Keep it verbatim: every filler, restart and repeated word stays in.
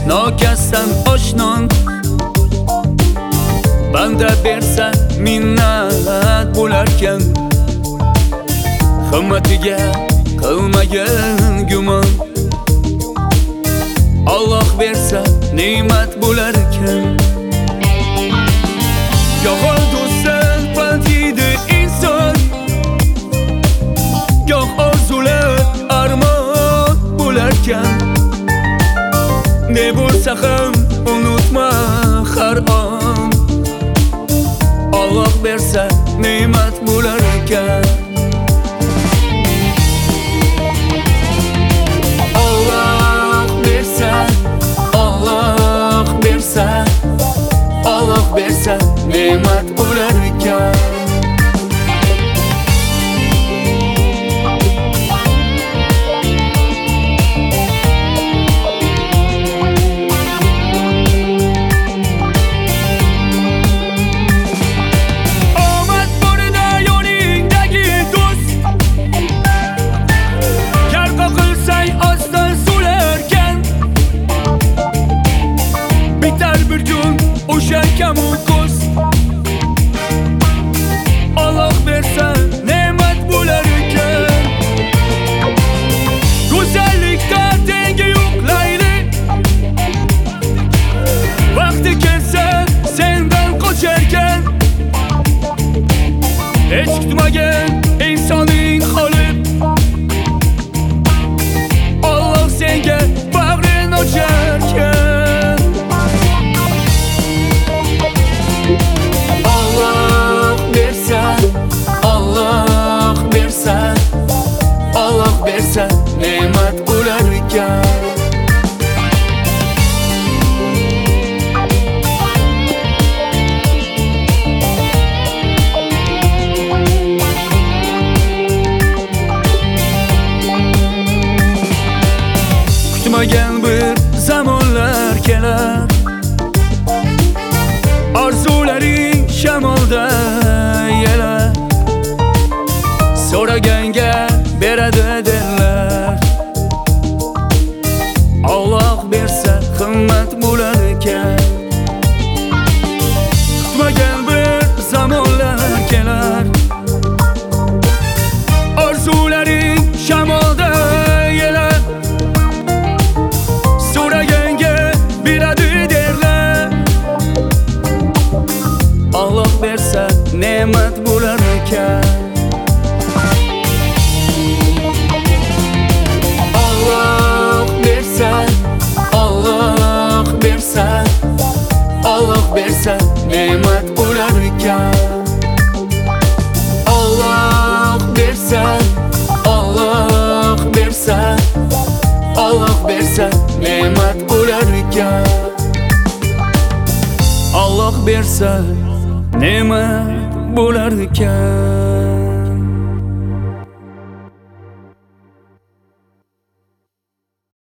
nokasdan oshnon. Banda bersa minnat bo'larkan, himmatiga qilmagan gumon. Alloh bersa ne'mat bo'larkan. Goh do'stlar bandiydi inson, goh orzular armon bo'larkan. Ne bo'lsa ham unutma har on, Alloh bersa ne'mat bo'larkan. Alloh bersa, Alloh bersa, Alloh bersa ne'mat bo'larkan. Kamu ko'z Alloh bersa ne'mat bo'larkan. Go'zallikda tengi yo'q Layli, vaqti kelsa sendan qocharkan. Hech kutmagan insoning holi, Alloh senga bag'rin ocharkan. Alloh bersa ne'mat bo'larkan. Kutmagan bir zamonlar kelar, orzularing shamolda yelar. So'raganga beradi derlar, Alloh bersa himmat bo'larkan. Kutmagan bir zamonlar kelar, orzularing shamolda yelar. So'raganga beradi derlar, Alloh bersa ne'mat bo'larkan. Alloh bersa ne'mat bo'larkan. Alloh bersa, Alloh bersa, Alloh bersa ne'mat bo'larkan. Alloh bersa ne'mat bo'larkan.